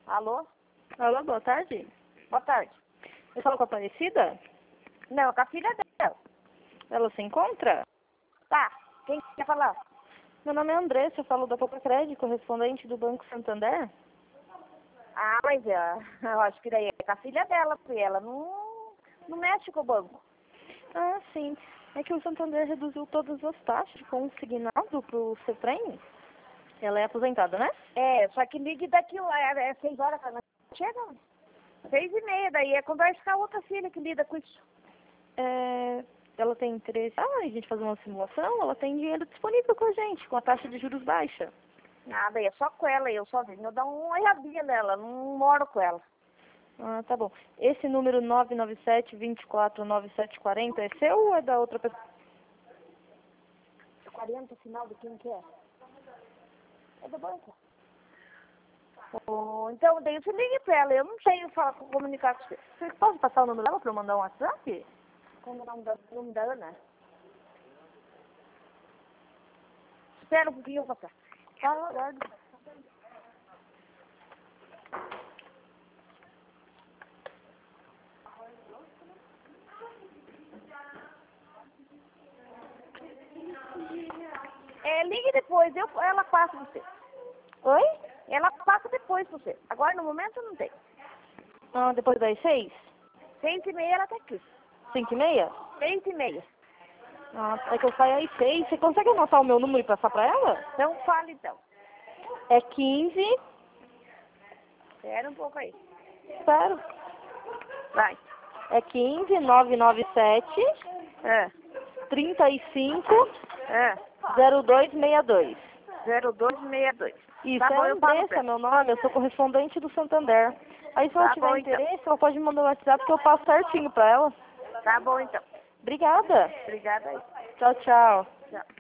Alô? Alô, boa tarde. Boa tarde. Eu falo com a Aparecida? Não, com a filha dela. Ela se encontra? Tá. Quem quer falar? Meu nome é Andressa, eu falo da Poupa Crédito, correspondente do Banco Santander. Ah, mas eu acho que daí é com a filha dela, porque ela não mexe com o banco. Ah, sim. É que o Santander reduziu todas as taxas consignado pro CETREM. Ela é aposentada, né? É, só que ligue daqui, é 6 horas que ela chega. 6:30, daí é conversa com a outra filha que lida com isso. Ela tem interesse em a gente fazer uma simulação, ela tem dinheiro disponível com a gente, com a taxa de juros baixa. Nada, é só com ela, eu sozinha. Eu dou uma olhadinha nela, não moro com ela. Ah, tá bom. Esse número 997-249740 é seu ou é da outra pessoa? 40, final de quem que é? É do banco. Oh, então, daí você ligue pra ela, eu não sei comunicar com você. Você pode passar o número dela para eu mandar um WhatsApp? Como o nome da Ana? Espera um pouquinho, eu vou passar. Tá, eu aguardo. Ligue depois, ela passa você. Oi? Ela passa depois você. Agora, no momento, não tem. Ah, depois das 6? 6:30 ela tá aqui. 5:30? 6:30. Ah, é que eu saio às 6. Você consegue anotar o meu número e passar para ela? Então, fala então. É 15. Espera um pouco aí. Espero. Vai. É 15 997 É, 35 é. 0262. 0262. Isso, Tá é bom, a eu falo pra Andressa, ela. meu nome, eu sou correspondente do Santander. Aí se ela Tá tiver bom, então. interesse, ela pode mandar um WhatsApp que eu passo certinho para ela. Tá bom, então. Obrigada. Obrigada aí. Tchau, tchau. Tchau.